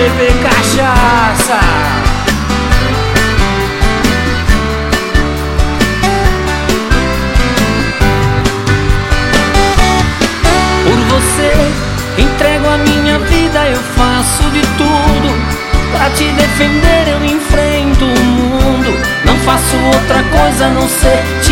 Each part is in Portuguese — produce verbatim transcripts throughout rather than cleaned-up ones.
beber cachaça. Por você entrego a minha vida, eu faço de tudo. Pra te defender eu enfrento o mundo. Não faço outra coisa a não ser te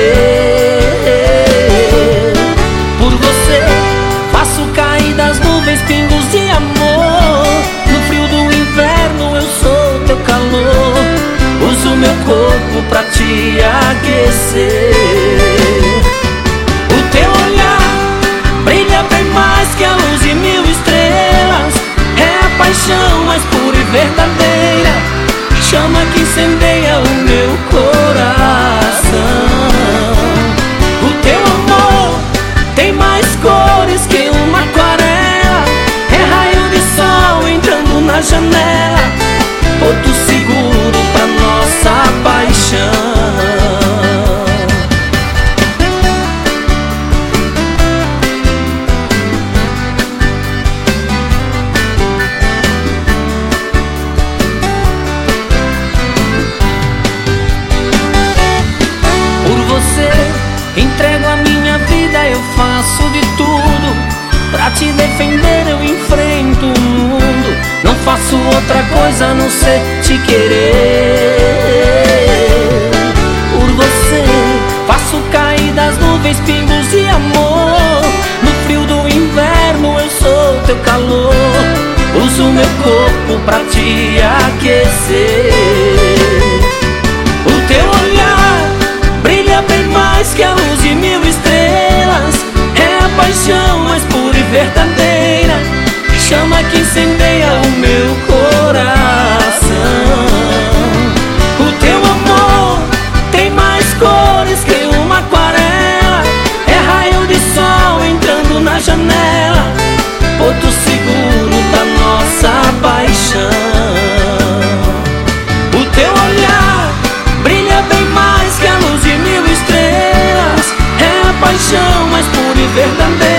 querer. Por você faço cair das nuvens pingos de amor. No frio do inverno eu sou teu calor. Uso meu corpo pra te aquecer. O teu olhar brilha bem mais que a luz de mil estrelas. É a paixão mais pura e verdadeira, chama que incendeia o meu coração. O teu amor tem mais cores que uma aquarela. É raio de sol entrando na janela, porto seguro pra nossa paixão. Entrego a minha vida, eu faço de tudo. Pra te defender eu enfrento o mundo. Não faço outra coisa a não ser te querer. Por você faço cair das nuvens pingos de amor. No frio do inverno eu sou teu calor. Uso meu corpo pra te aquecer. O teu olhar brilha bem mais que a luz de mil estrelas. É a paixão mais pura e verdadeira, chama que incendeia o meu coração. O teu amor tem mais cores que uma aquarela. É raio de sol entrando na janela, porto seguro da nossa paixão. O teu olhar brilha bem mais que a luz de mil estrelas. É a paixão mais pura e verdadeira,